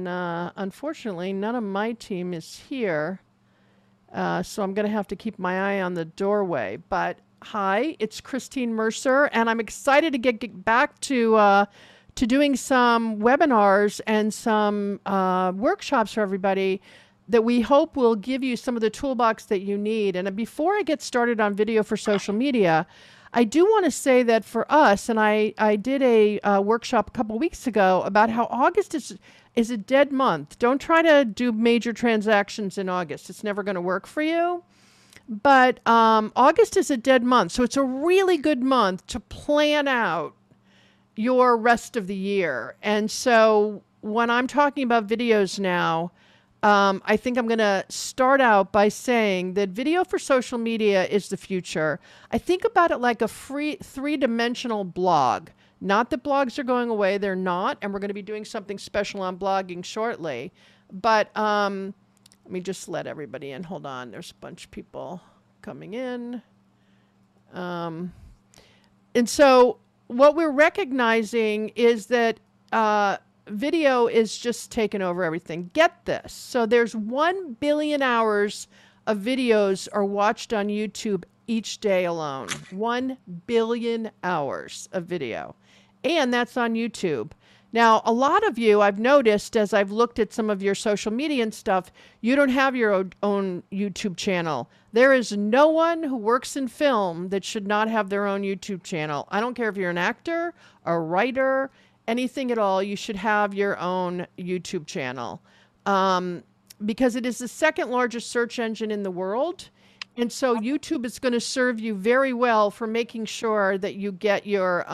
and unfortunately, none of my team is here. So I'm going to have to keep my eye on the doorway. But hi, it's Christine Mercer, and I'm excited to get back to doing some webinars and some workshops for everybody that we hope will give you some of the toolbox that you need. And before I get started on video for social media, I do want to say that for us, and I did a workshop a couple weeks ago about how August is a dead month. Don't try to do major transactions in August. It's never going to work for you. But August is a dead month. So it's a really good month to plan out your rest of the year. And so when I'm talking about videos now, I think I'm going to start out by saying that video for social media is the future. I think about it like a free three-dimensional blog. Not that blogs are going away, they're not, and we're going to be doing something special on blogging shortly. But let me just let everybody in. Hold on, there's a bunch of people coming in. And so what we're recognizing is that video is just taking over everything. Get this. So there's 1 billion hours of videos are watched on YouTube each day alone. 1 billion hours of video. And that's on YouTube. Now, a lot of you, I've noticed as I've looked at some of your social media and stuff, you don't have your own YouTube channel. There is no one who works in film that should not have their own YouTube channel. I don't care if you're an actor, a writer, anything at all, you should have your own YouTube channel because it is the second largest search engine in the world. And so YouTube is going to serve you very well for making sure that you get your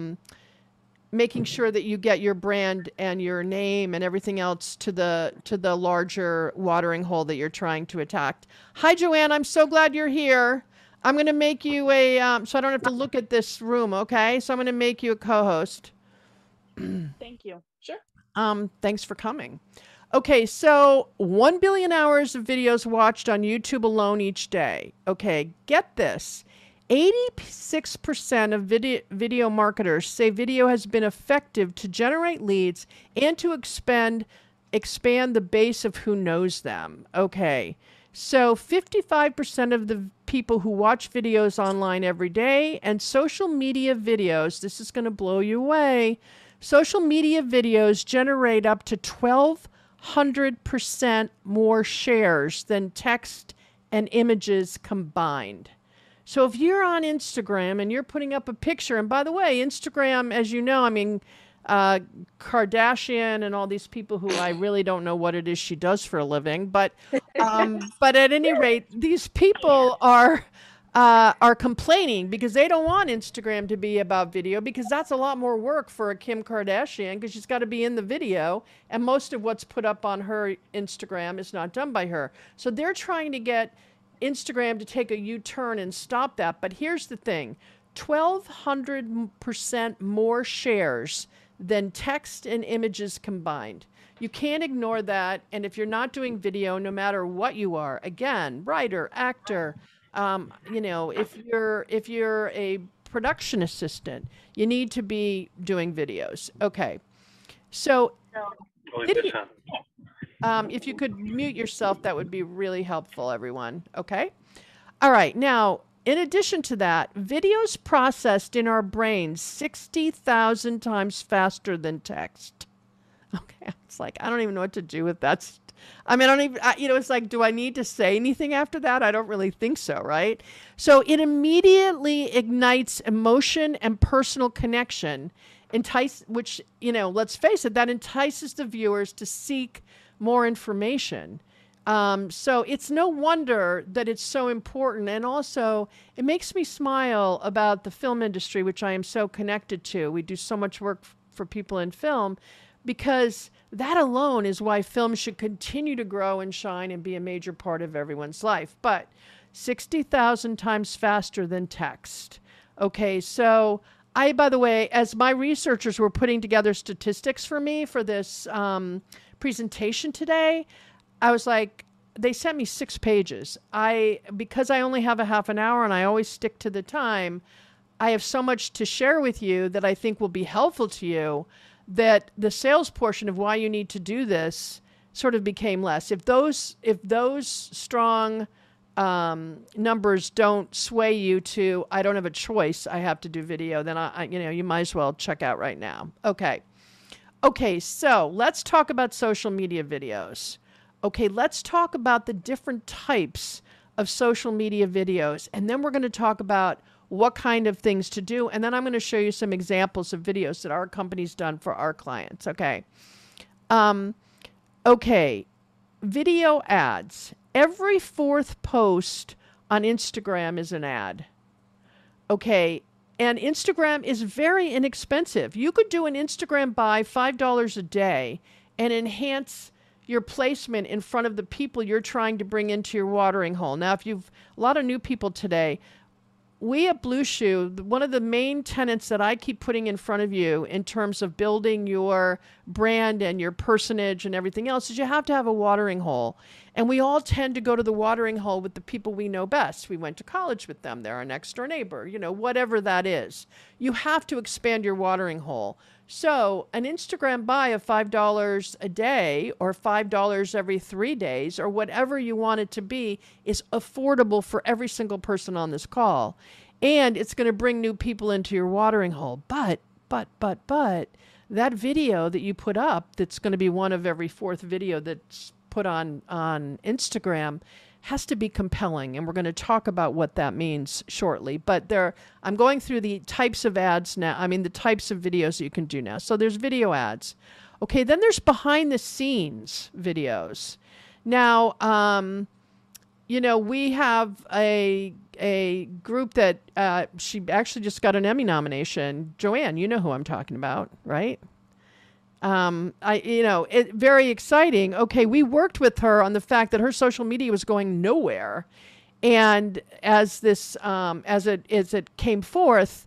brand and your name and everything else to the larger watering hole that you're trying to attack. Hi, Joanne. I'm so glad you're here. I'm going to make you so I don't have to look at this room, okay? So I'm going to make you a co-host. Thank you. Sure. Thanks for coming. Okay, so 1 billion hours of videos watched on YouTube alone each day. Okay, get this. 86% of video marketers say video has been effective to generate leads and to expand the base of who knows them. Okay, so 55% of the people who watch videos online every day and social media videos, this is going to blow you away, social media videos generate up to 1,200% more shares than text and images combined. So if you're on Instagram and you're putting up a picture, and by the way, Instagram, as you know, I mean, Kardashian and all these people who I really don't know what it is she does for a living, but at any rate, these people are complaining because they don't want Instagram to be about video because that's a lot more work for a Kim Kardashian because she's got to be in the video and most of what's put up on her Instagram is not done by her. So they're trying to get Instagram to take a U-turn and stop that. But here's the thing, 1,200% more shares than text and images combined. You can't ignore that. And if you're not doing video, no matter what you are, again, writer, actor, if you're a production assistant, you need to be doing videos. Okay. So if you could mute yourself, that would be really helpful, everyone. Okay. All right. Now, in addition to that, videos processed in our brains 60,000 times faster than text. Okay. It's like, I don't even know what to do with that. I mean, it's like, do I need to say anything after that? I don't really think so, right? So it immediately ignites emotion and personal connection, which, let's face it, that entices the viewers to seek more information. So it's no wonder that it's so important. And also, it makes me smile about the film industry, which I am so connected to. We do so much work for people in film because that alone is why film should continue to grow and shine and be a major part of everyone's life. But 60,000 times faster than text. Okay, so by the way, as my researchers were putting together statistics for me for this presentation today, I was like, they sent me 6 pages. Because I only have a half an hour and I always stick to the time, I have so much to share with you that I think will be helpful to you that the sales portion of why you need to do this sort of became less. If those strong numbers don't sway you to, I don't have a choice, I have to do video, then you might as well check out right now. Okay, so let's talk about social media videos. Okay, let's talk about the different types of social media videos, and then we're going to talk about what kind of things to do, and then I'm going to show you some examples of videos that our company's done for our clients. Okay, video ads. Every fourth post on Instagram is an ad. Okay, and Instagram is very inexpensive. You could do an Instagram buy $5 a day and enhance your placement in front of the people you're trying to bring into your watering hole. Now, if you've a lot of new people today, we at Blue Chew, one of the main tenets that I keep putting in front of you in terms of building your brand and your personage and everything else is you have to have a watering hole. And we all tend to go to the watering hole with the people we know best. We went to college with them. They're our next door neighbor, whatever that is. You have to expand your watering hole. So an Instagram buy of $5 a day or $5 every 3 days or whatever you want it to be is affordable for every single person on this call. And it's going to bring new people into your watering hole. But that video that you put up, that's going to be one of every fourth video that's put on Instagram, has to be compelling, and we're going to talk about what that means shortly. But I'm going through the types of ads now. The types of videos that you can do now. So there's video ads. Okay, then there's behind the scenes videos. Now, we have a group that she actually just got an Emmy nomination. Joanne, you know who I'm talking about, right? Very exciting. Okay, we worked with her on the fact that her social media was going nowhere, and as it came forth,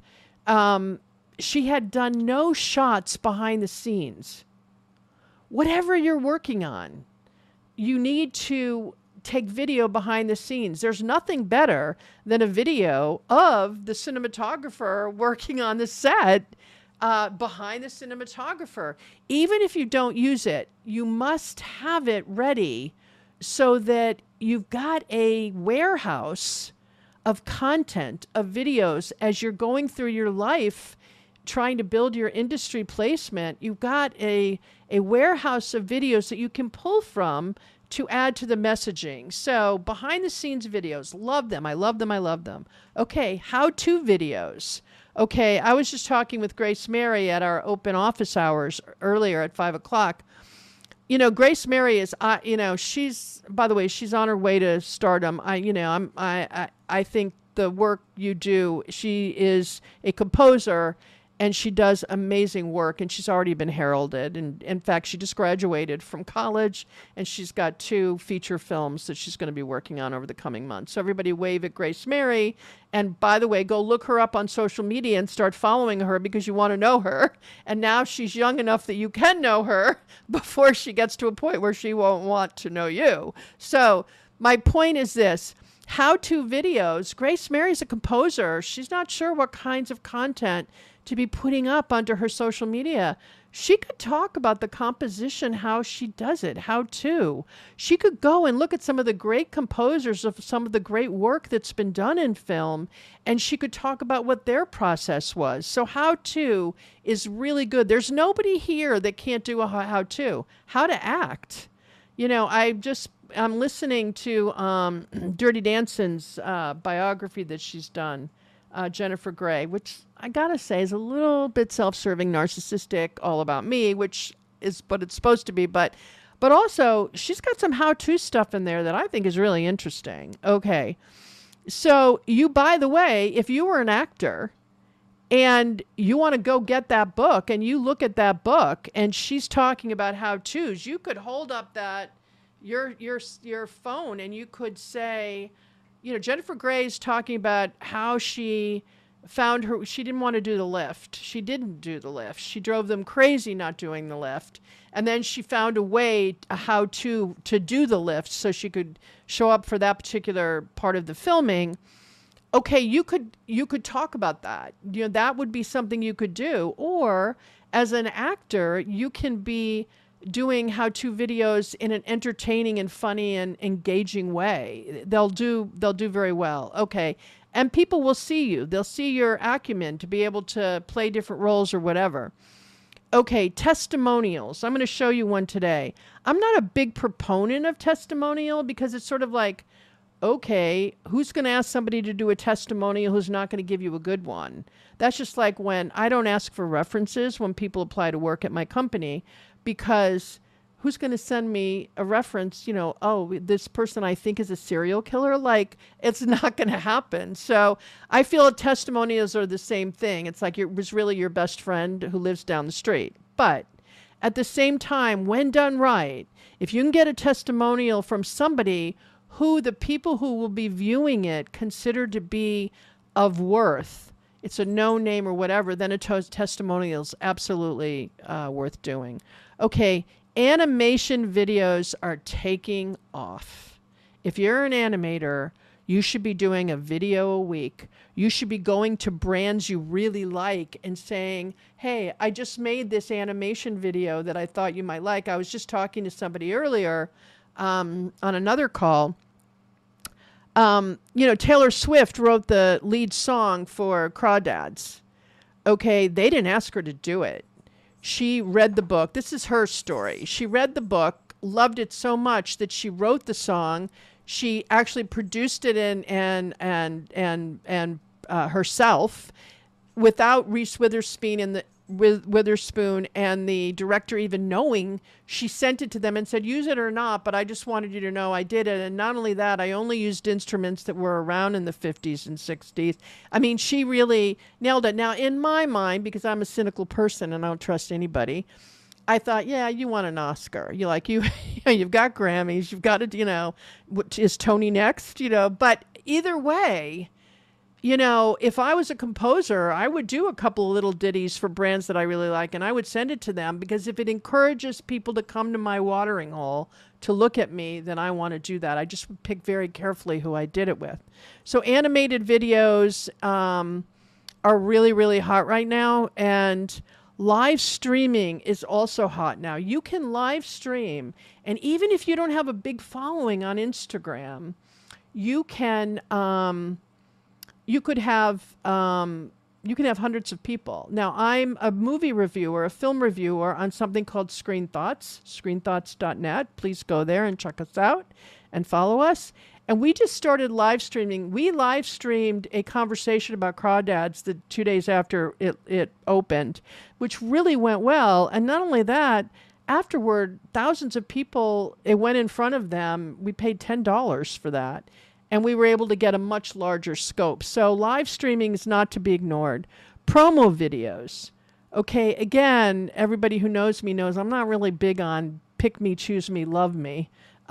she had done no shots behind the scenes. Whatever you're working on, you need to take video behind the scenes. There's nothing better than a video of the cinematographer working on the set. Behind the cinematographer. Even if you don't use it, you must have it ready so that you've got a warehouse of content, of videos as you're going through your life trying to build your industry placement. You've got a warehouse of videos that you can pull from to add to the messaging. So behind the scenes videos, love them. I love them. Okay, how-to videos. Okay, I was just talking with Grace Mary at our open office hours earlier at 5:00. Grace Mary is, she's, by the way, she's on her way to stardom. I think the work you do, she is a composer and she does amazing work, and she's already been heralded. And in fact, she just graduated from college, and she's got 2 feature films that she's going to be working on over the coming months. So everybody wave at Grace Mary. And by the way, go look her up on social media and start following her because you want to know her. And now she's young enough that you can know her before she gets to a point where she won't want to know you. So my point is this. How-to videos. Grace Mary's a composer. She's not sure what kinds of content to be putting up onto her social media. She could talk about the composition, how she does it, how to. She could go and look at some of the great composers of some of the great work that's been done in film, and she could talk about what their process was. So how to is really good. There's nobody here that can't do a how to. How to act. I'm listening to Dirty Dancing's biography that she's done, Jennifer Grey, which I gotta say is a little bit self-serving, narcissistic, all about me, which is what it's supposed to be. But also she's got some how-to stuff in there that I think is really interesting. Okay, so by the way, if you were an actor and you want to go get that book and you look at that book and she's talking about how-tos, you could hold up your phone and you could say, Jennifer Grey's talking about how she didn't want to do the lift. She didn't do the lift. She drove them crazy not doing the lift. And then she found a way, how to do the lift so she could show up for that particular part of the filming. Okay, you could talk about that. That would be something you could do. Or as an actor, you can be doing how-to videos in an entertaining and funny and engaging way. They'll do very well. Okay. And people will see you. They'll see your acumen to be able to play different roles or whatever. Okay, testimonials. I'm going to show you one today. I'm not a big proponent of testimonial because it's sort of like, okay, who's going to ask somebody to do a testimonial who's not going to give you a good one? That's just like when I don't ask for references when people apply to work at my company, because who's going to send me a reference, oh, this person I think is a serial killer? Like, it's not going to happen. So I feel testimonials are the same thing. It's like it was really your best friend who lives down the street. But at the same time, when done right, if you can get a testimonial from somebody who the people who will be viewing it consider to be of worth, it's a no name or whatever, then a testimonial is absolutely worth doing. Okay, animation videos are taking off. If you're an animator, you should be doing a video a week. You should be going to brands you really like and saying, hey, I just made this animation video that I thought you might like. I was just talking to somebody earlier on another call. Taylor Swift wrote the lead song for Crawdads. Okay, they didn't ask her to do it. She read the book. This is her story. She read the book, loved it so much that she wrote the song. She actually produced it and herself, without Reese Witherspoon and the director even knowing. She sent it to them and said, use it or not, but I just wanted you to know I did it. And not only that, I only used instruments that were around in the 50s and 60s. I mean, she really nailed it. Now, in my mind, because I'm a cynical person and I don't trust anybody, I thought, yeah, you want an Oscar. You've got Grammys, you've got it, is Tony next, but either way, if I was a composer, I would do a couple of little ditties for brands that I really like, and I would send it to them, because if it encourages people to come to my watering hole to look at me, then I want to do that. I just would pick very carefully who I did it with. So animated videos are really, really hot right now, and live streaming is also hot now. You can live stream, and even if you don't have a big following on Instagram, you can... you could have hundreds of people. Now, I'm a movie reviewer, a film reviewer on something called Screen Thoughts, screenthoughtsnet. Please go there and check us out and follow us. And we just started live streaming. We live streamed a conversation about Crawdads the 2 days after it opened, which really went well. And not only that, afterward, thousands of people, it went in front of them. We paid $10 for that. And we were able to get a much larger scope. So live streaming is not to be ignored. Promo videos. Okay, again, everybody who knows me knows I'm not really big on pick me, choose me, love me.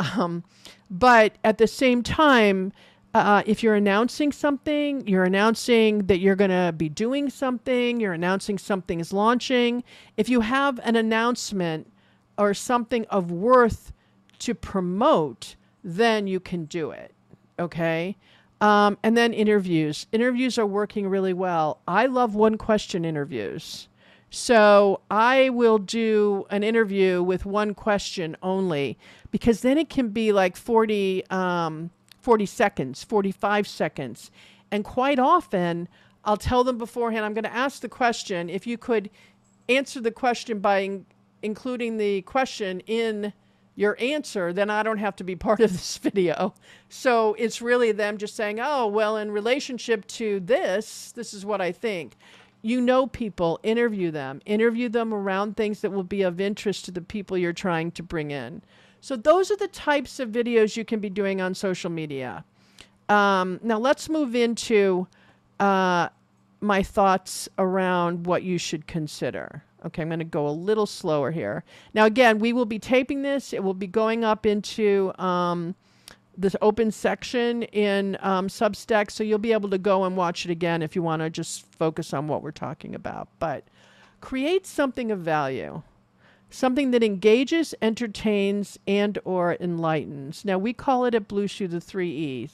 But at the same time, if you're announcing something, you're announcing that you're going to be doing something, you're announcing something is launching. If you have an announcement or something of worth to promote, then you can do it. Okay. And then interviews. Interviews are working really well. I love one question interviews. So I will do an interview with one question only, because then it can be like 40 seconds, 45 seconds. And quite often I'll tell them beforehand, I'm going to ask the question. If you could answer the question by including the question in your answer, then I don't have to be part of this video. So it's really them just saying, oh, well, in relationship to this is what I think. People, interview them around things that will be of interest to the people you're trying to bring in. So those are the types of videos you can be doing on social media. Now let's move into my thoughts around what you should consider. Okay, I'm going to go a little slower here. Now, again, we will be taping this. It will be going up into this open section in Substack, so you'll be able to go and watch it again if you want to just focus on what we're talking about. But create something of value, something that engages, entertains, and or enlightens. Now, we call it at Blue Shoe the 3 E's.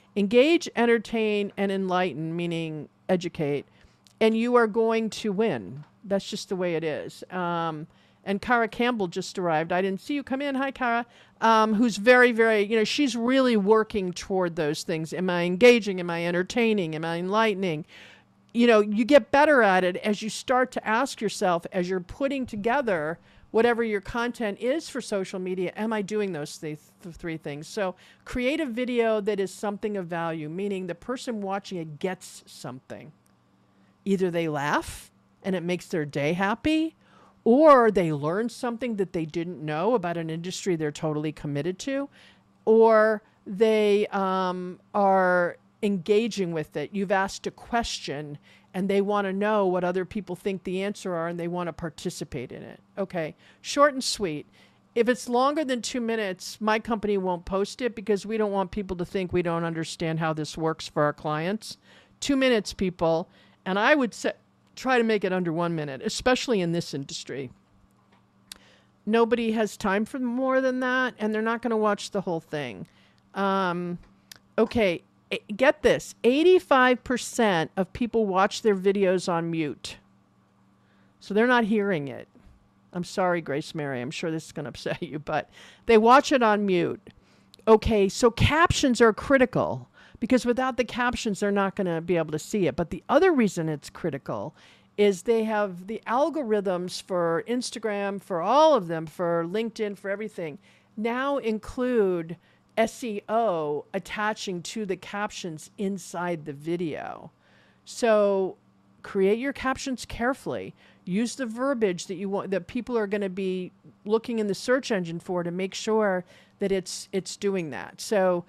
Engage, entertain, and enlighten, meaning educate, and you are going to win. That's just the way it is. And Kara Campbell just arrived. I didn't see you come in. Hi, Kara. Who's very, very, she's really working toward those things. Am I engaging? Am I entertaining? Am I enlightening? You get better at it as you start to ask yourself, as you're putting together whatever your content is for social media, am I doing those three things? So create a video that is something of value, meaning the person watching it gets something. Either they laugh and it makes their day happy, or they learn something that they didn't know about an industry they're totally committed to, or they are engaging with it. You've asked a question and they want to know what other people think the answer are and they want to participate in it. Okay, short and sweet. If it's longer than 2 minutes, my company won't post it because we don't want people to think we don't understand how this works for our clients. 2 minutes, people. And I would say, try to make it under 1 minute, especially in this industry. Nobody has time for more than that, and they're not going to watch the whole thing. Okay, get this. 85% of people watch their videos on mute. So they're not hearing it. I'm sorry, Grace Mary. I'm sure this is going to upset you, but they watch it on mute. Okay, so captions are critical because without the captions, they're not going to be able to see it. But the other reason it's critical is they have the algorithms for Instagram, for all of them, for LinkedIn, for everything, now include SEO attaching to the captions inside the video. So create your captions carefully. Use the verbiage that you want, that people are going to be looking in the search engine for, to make sure that it's doing that. So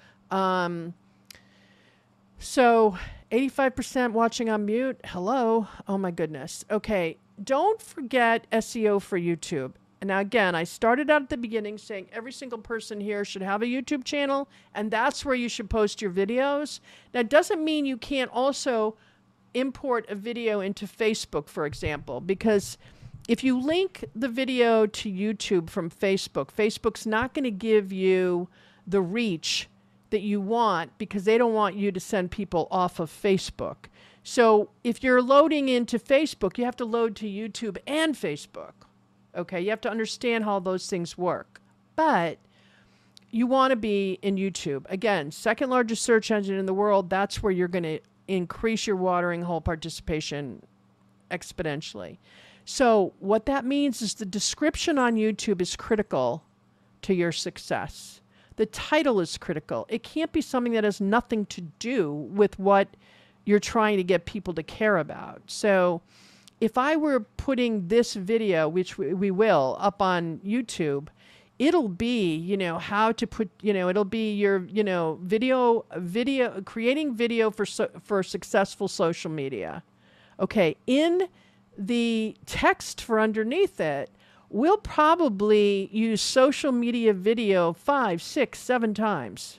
85% watching on mute. Hello. Oh my goodness. Okay. Don't forget SEO for YouTube. And now again, I started out at the beginning saying every single person here should have a YouTube channel, and that's where you should post your videos. Now, it doesn't mean you can't also import a video into Facebook, for example, because if you link the video to YouTube from Facebook, Facebook's not going to give you the reach that you want because they don't want you to send people off of Facebook. So if you're loading into Facebook, you have to load to YouTube and Facebook. Okay, you have to understand how those things work. But you want to be in YouTube. Again, second largest search engine in the world. That's where you're going to increase your watering hole participation exponentially. So what that means is the description on YouTube is critical to your success. The title is critical. It can't be something that has nothing to do with what you're trying to get people to care about. So if I were putting this video, which we will, up on YouTube, it'll be, how to put, it'll be your, video, creating video for successful social media. Okay. In the text for underneath it, we'll probably use social media video 5, 6, 7 times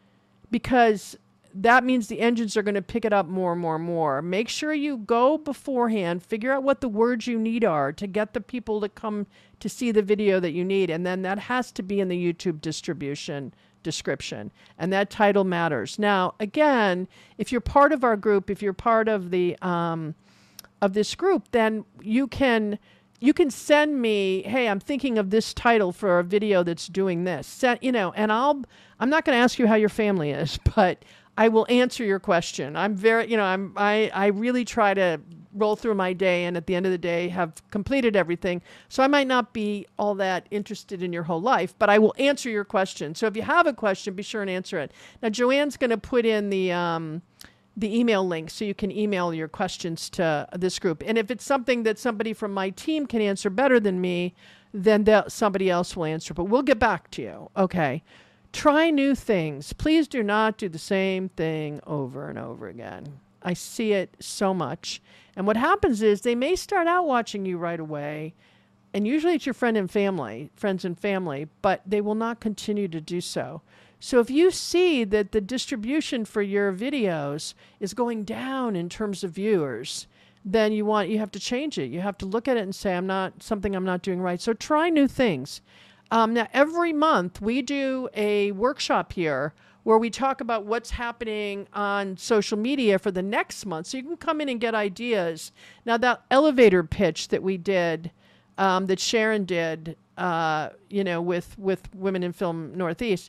because that means the engines are going to pick it up more and more and more. Make sure you go beforehand, figure out what the words you need are to get the people to come to see the video that you need. And then that has to be in the YouTube description. And that title matters. Now, again, if you're part of our group, if you're part of the of this group, then you can send me, hey, I'm thinking of this title for a video that's doing this. And I'm not going to ask you how your family is, but I will answer your question. I'm very, I really try to roll through my day and at the end of the day have completed everything. So I might not be all that interested in your whole life, but I will answer your question. So if you have a question, be sure and answer it. Now, Joanne's going to put in the email link so you can email your questions to this group. And if it's something that somebody from my team can answer better than me, then somebody else will answer. But we'll get back to you. Okay. Try new things. Please do not do the same thing over and over again. I see it so much. And what happens is they may start out watching you right away, and usually it's your friends and family, but they will not continue to do so. So if you see that the distribution for your videos is going down in terms of viewers, then you have to change it. You have to look at it and say, I'm not doing right. So try new things. Now, every month we do a workshop here where we talk about what's happening on social media for the next month. So you can come in and get ideas. Now, that elevator pitch that we did, that Sharon did, with Women in Film Northeast,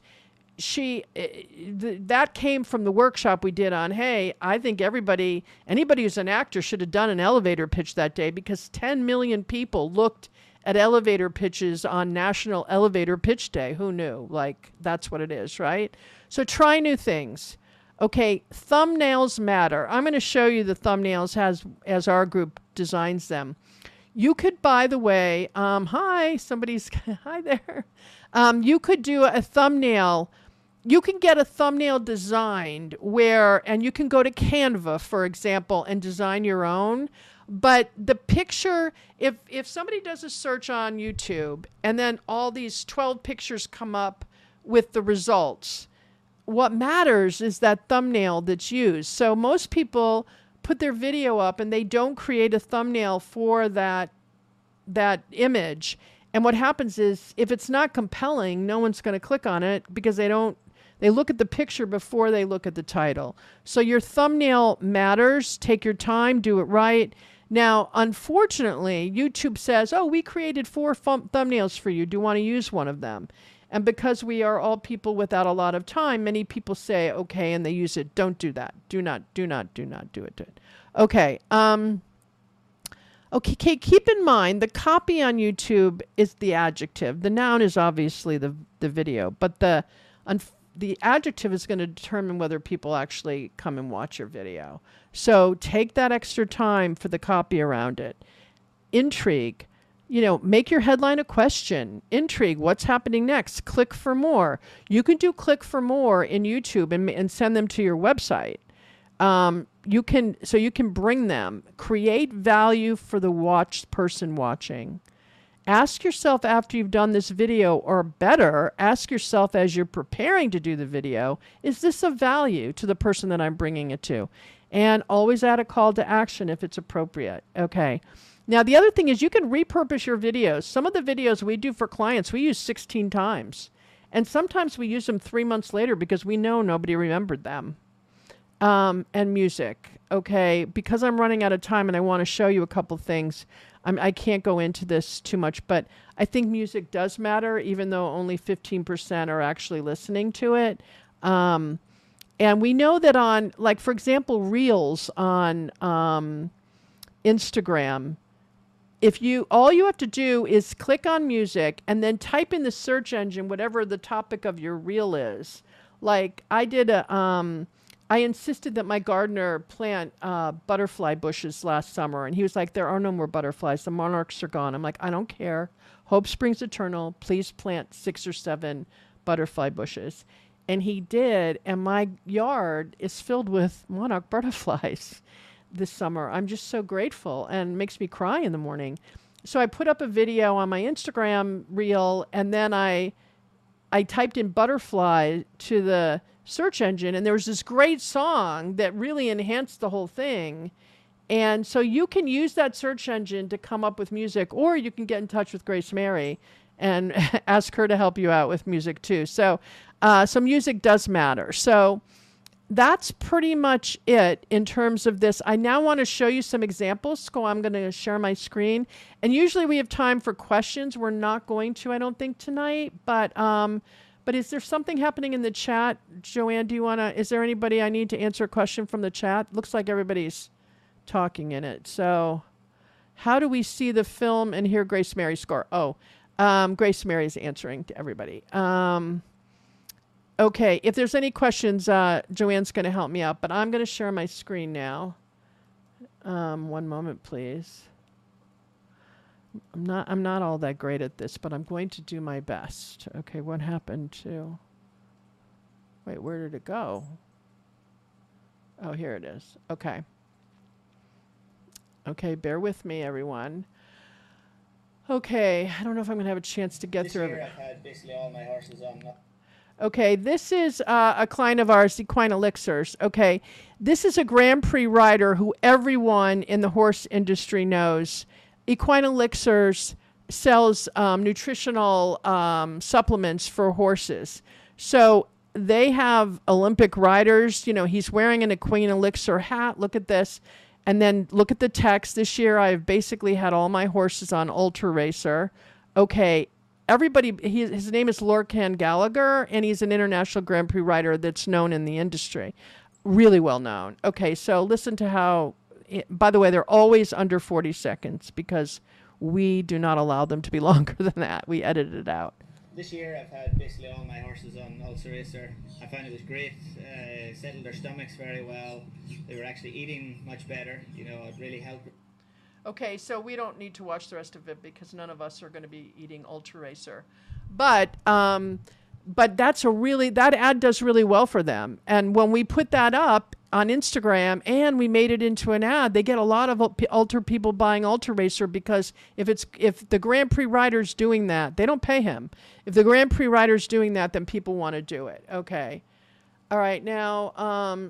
that came from the workshop we did on, hey, I think anybody who's an actor should have done an elevator pitch that day, because 10 million people looked at elevator pitches on National Elevator Pitch Day. Who knew? Like, that's what it is, right? So try new things. Okay, thumbnails matter. I'm going to show you the thumbnails as our group designs them. You could, by the way, hi there. You could do a thumbnail. You can get a thumbnail designed and you can go to Canva, for example, and design your own. But the picture, if somebody does a search on YouTube and then all these 12 pictures come up with the results, what matters is that thumbnail that's used. So most people put their video up and they don't create a thumbnail for that image. And what happens is, if it's not compelling, no one's going to click on it, because they look at the picture before they look at the title. So your thumbnail matters. Take your time, do it right. Now, unfortunately, YouTube says, oh, we created 4 thumbnails for you. Do you want to use one of them? And because we are all people without a lot of time, many people say, okay, and they use it. Don't do that. Do not do it. Okay. Okay, keep in mind, the copy on YouTube is the adjective. The noun is obviously the video, but the adjective is going to determine whether people actually come and watch your video. So take that extra time for the copy around it. Intrigue. Make your headline a question. Intrigue. What's happening next? Click for more. You can do click for more in YouTube and send them to your website. You can bring them. Create value for the person watching. Ask yourself after you've done this video, or better, ask yourself as you're preparing to do the video, is this of value to the person that I'm bringing it to? And always add a call to action if it's appropriate. Okay. Now, the other thing is, you can repurpose your videos. Some of the videos we do for clients, we use 16 times. And sometimes we use them 3 months later because we know nobody remembered them. And music. Okay. Because I'm running out of time and I want to show you a couple things, I can't go into this too much, but I think music does matter, even though only 15% are actually listening to it. And we know that on, like, for example, Reels on Instagram, all you have to do is click on music and then type in the search engine whatever the topic of your reel is. Like, I insisted that my gardener plant butterfly bushes last summer, and he was like, there are no more butterflies. The monarchs are gone. I'm like, I don't care. Hope springs eternal. Please plant 6 or 7 butterfly bushes. And he did, and my yard is filled with monarch butterflies this summer. I'm just so grateful, and it makes me cry in the morning. So I put up a video on my Instagram reel, and then I typed in butterfly to the search engine, and there was this great song that really enhanced the whole thing. And so you can use that search engine to come up with music, or you can get in touch with Grace Mary and ask her to help you out with music too. So music does matter. So that's pretty much it in terms of this. I now want to show you some examples. So I'm going to share my screen, and usually we have time for questions. We're not going to, I don't think, tonight, but is there something happening in the chat? Joanne, is there anybody I need to answer a question from the chat? Looks like everybody's talking in it. So how do we see the film and hear Grace Mary's score? Grace Mary's answering to everybody. Okay, if there's any questions, Joanne's going to help me out, but I'm going to share my screen now. One moment, please. I'm not all that great at this, but I'm going to do my best. Okay, what happened to... Wait, where did it go? Oh, here it is. Okay. Okay, bear with me, everyone. Okay, I don't know if I'm going to have a chance to get through it. I've had basically all my horses on now. Okay, this is a client of ours, Equine Elixirs. Okay, this is a Grand Prix rider who everyone in the horse industry knows. Equine Elixirs, sells nutritional supplements for horses. So they have Olympic riders. He's wearing an Queen Elixir hat. Look at this. And then look at the text. This year, I've basically had all my horses on Ultra Racer. Okay. Everybody, his name is Lorcan Gallagher, and he's an international Grand Prix rider that's known in the industry. Really well known. Okay, so listen to how, by the way, they're always under 40 seconds because we do not allow them to be longer than that. We edited it out. This year I've had basically all my horses on Ultra Racer. I found it was great. Settled their stomachs very well. They were actually eating much better. It really helped. Okay, so we don't need to watch the rest of it because none of us are going to be eating Ultra Racer. But that ad does really well for them. And when we put that up on Instagram and we made it into an ad, they get a lot of Ultra people buying Ultra Racer because if the Grand Prix rider's doing that, they don't pay him. If the Grand Prix rider's doing that, then people want to do it. Okay. All right. Now,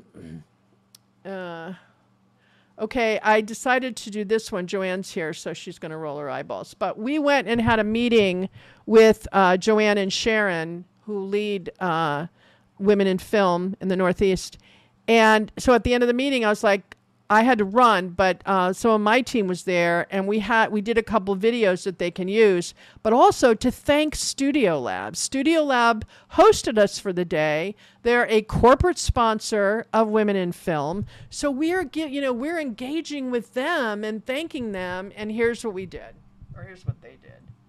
okay, I decided to do this one. Joanne's here, so she's going to roll her eyeballs. But we went and had a meeting with Joanne and Sharon, who lead Women in Film in the Northeast. And so at the end of the meeting, I was like, I had to run, but some of my team was there, and we did a couple of videos that they can use, but also to thank Studio Lab. Studio Lab hosted us for the day. They're a corporate sponsor of Women in Film, so we're engaging with them and thanking them. And here's what we did, or here's what they did.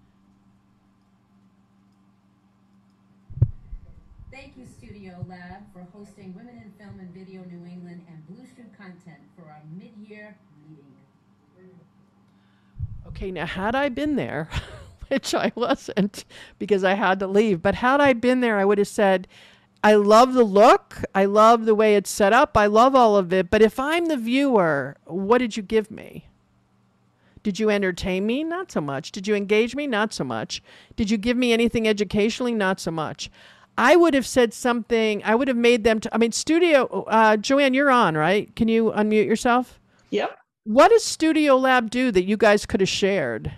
Thank you, Studio Lab, for hosting Women in Film and Video New England and Bluestream Content for our mid-year meeting. Okay, now had I been there, which I wasn't because I had to leave, but had I been there, I would have said, I love the look, I love the way it's set up, I love all of it, but if I'm the viewer, what did you give me? Did you entertain me? Not so much. Did you engage me? Not so much. Did you give me anything educationally? Not so much. I would have said something. I would have made them. Joanne, you're on, right? Can you unmute yourself? Yep. What does Studio Lab do that you guys could have shared?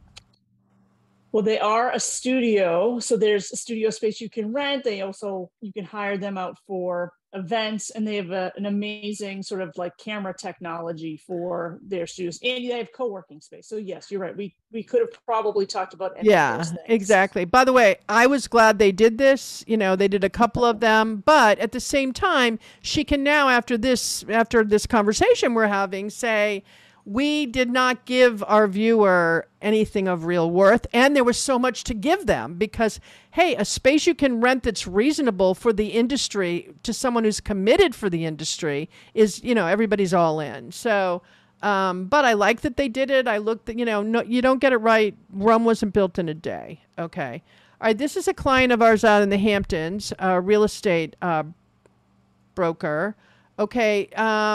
Well, they are a studio. So there's a studio space you can rent. You can hire them out for events, and they have an amazing sort of like camera technology for their studios, and they have co-working space. So yes, you're right. We could have probably talked about any of those things. Exactly. By the way, I was glad they did this. They did a couple of them, but at the same time, she can now, after this conversation we're having, say, we did not give our viewer anything of real worth, and there was so much to give them because, hey, a space you can rent that's reasonable for the industry to someone who's committed for the industry is, everybody's all in. So, but I like that they did it. I looked at, no, you don't get it right. Rome wasn't built in a day. Okay. All right. This is a client of ours out in the Hamptons, a real estate broker. Okay.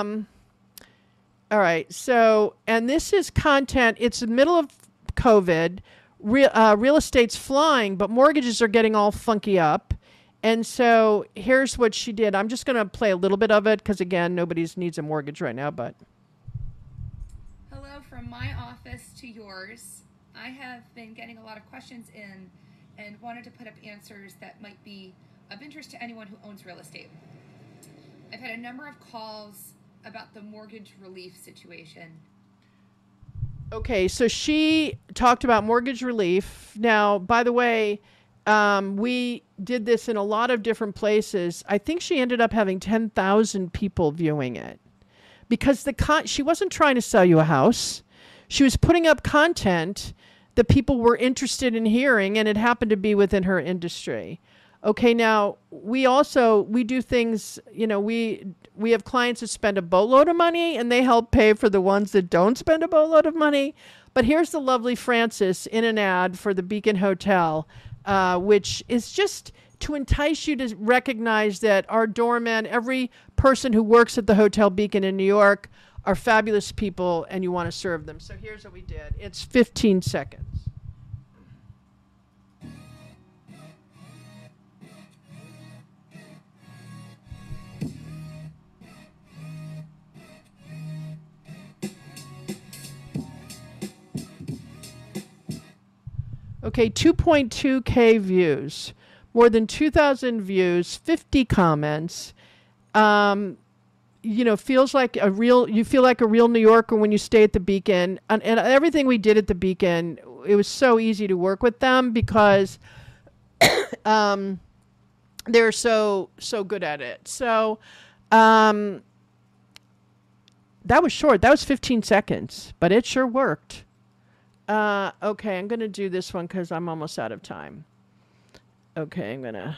All right. So, and this is content. It's the middle of COVID. Real estate's flying, but mortgages are getting all funky up. And so here's what she did. I'm just going to play a little bit of it because, again, nobody needs a mortgage right now. But hello from my office to yours. I have been getting a lot of questions in and wanted to put up answers that might be of interest to anyone who owns real estate. I've had a number of calls about the mortgage relief situation. Okay, so she talked about mortgage relief. Now, by the way, we did this in a lot of different places. I think she ended up having 10,000 people viewing it because she wasn't trying to sell you a house. She was putting up content that people were interested in hearing, and it happened to be within her industry. Okay, now we do things, we have clients that spend a boatload of money and they help pay for the ones that don't spend a boatload of money. But here's the lovely Frances in an ad for the Beacon Hotel, which is just to entice you to recognize that our doorman, every person who works at the Hotel Beacon in New York are fabulous people and you want to serve them. So here's what we did. It's 15 seconds. Okay, 2.2K views, more than 2,000 views, 50 comments. You know, feels like you feel like a real New Yorker when you stay at the Beacon. And everything we did at the Beacon, it was so easy to work with them because they're so good at it. So that was short. That was 15 seconds, but it sure worked. Okay, I'm going to do this one because I'm almost out of time. Okay, I'm going to...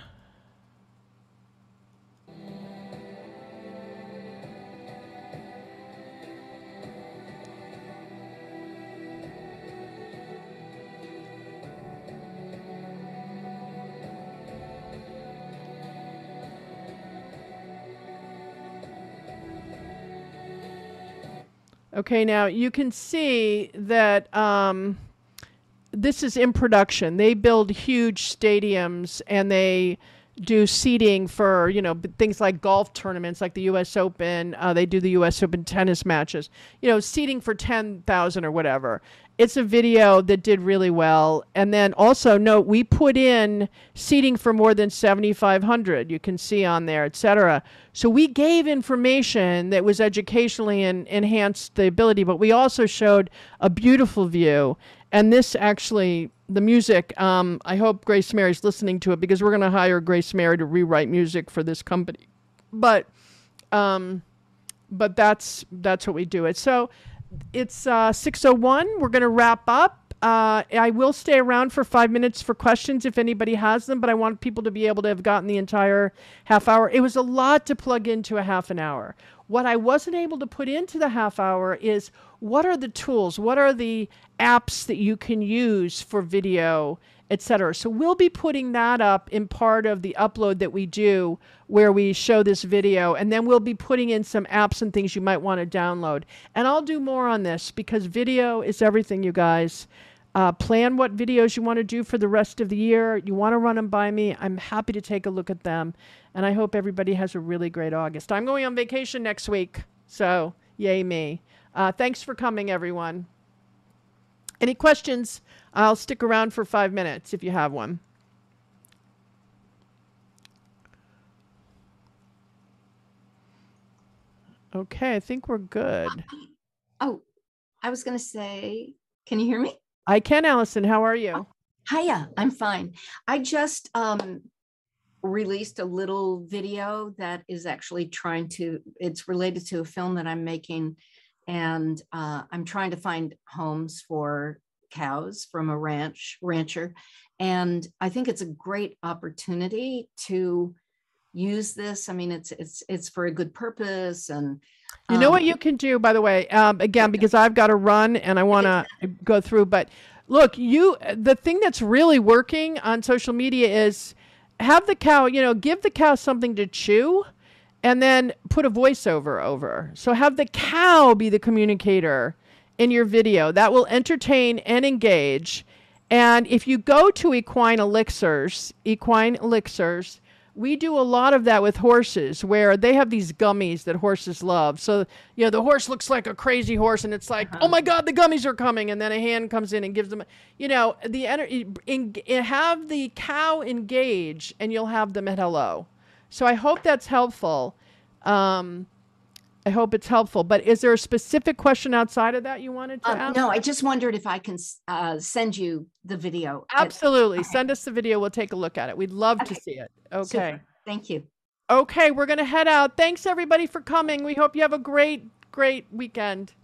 Okay, now you can see that this is in production. They build huge stadiums and they do seating for, you know, things like golf tournaments like the U.S. Open. They do the U.S. Open tennis matches, you know, seating for 10,000 or whatever. It's a video that did really well. And then also note, we put in seating for more than 7,500. You can see on there, etc. So we gave information that was educationally and enhanced the ability, but we also showed a beautiful view. And this actually, the music, I hope Grace Mary's listening to it because we're going to hire Grace Mary to rewrite music for this company. But that's what we do it. So it's 6:01. We're going to wrap up. I will stay around for 5 minutes for questions if anybody has them, but I want people to be able to have gotten the entire half hour. It was a lot to plug into a half an hour. What I wasn't able to put into the half hour is what are the tools? What are the apps that you can use for video, etc. So we'll be putting that up in part of the upload that we do where we show this video, and then we'll be putting in some apps and things you might want to download. And I'll do more on this because video is everything, you guys. Plan what videos you want to do for the rest of the year. You want to run them by me. I'm happy to take a look at them. And I hope everybody has a really great August. I'm going on vacation next week, so yay me. Thanks for coming, everyone. Any questions? I'll stick around for 5 minutes if you have one. Okay, I think we're good. Oh, I was going to say, can you hear me? I can, Allison. How are you? Hiya, I'm fine. I just released a little video that is actually it's related to a film that I'm making. And I'm trying to find homes for cows from a rancher. And I think it's a great opportunity to use this. I mean, it's for a good purpose. And you know what you can do, by the way, again, because I've got to run and I want to go through, but look, the thing that's really working on social media is have the cow, give the cow something to chew and then put a voiceover over. So have the cow be the communicator in your video. That will entertain and engage. And if you go to Equine Elixirs, we do a lot of that with horses where they have these gummies that horses love. So, the horse looks like a crazy horse and it's like, oh my God, the gummies are coming. And then a hand comes in and gives them, the energy, have the cow engage and you'll have them at hello. So I hope that's helpful. I hope it's helpful. But is there a specific question outside of that you wanted to ask? No, I just wondered if I can send you the video. Absolutely. Send us the video. We'll take a look at it. We'd love to see it. Okay. Super. Thank you. Okay, we're going to head out. Thanks, everybody, for coming. We hope you have a great, great weekend.